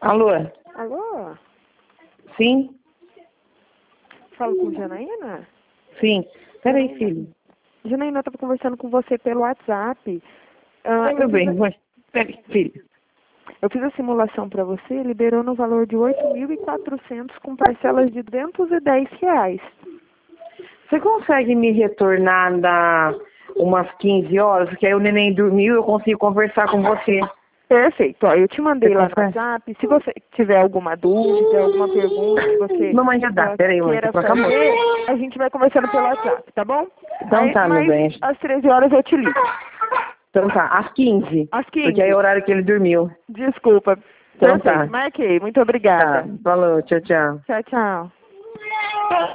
Alô? Alô? Sim? Falo com Janaína? Sim. Peraí, filho. Janaína, eu estava conversando com você pelo WhatsApp. Meu bem, mas... Peraí, filho. Eu fiz a simulação para você, liberou no valor de 8.400 com parcelas de R$ 210. Você consegue me retornar umas 15 horas? Porque aí o neném dormiu e eu consigo conversar com você. Perfeito. Ó, eu te mandei Você lá no consegue? WhatsApp. Se você tiver alguma dúvida, alguma pergunta que você Mamãe já dá. Peraí, mãe. queira Troca a moça. fazer, a gente vai conversando pelo WhatsApp, tá bom? Então tá, meu Mas bem. às 13 horas eu te ligo. Então tá, às 15. Às 15. Porque aí é o horário que ele dormiu. Desculpa. Então Perfeito. tá. Marquei. Muito Tá. obrigada. Falou, tchau, tchau. Tchau, tchau.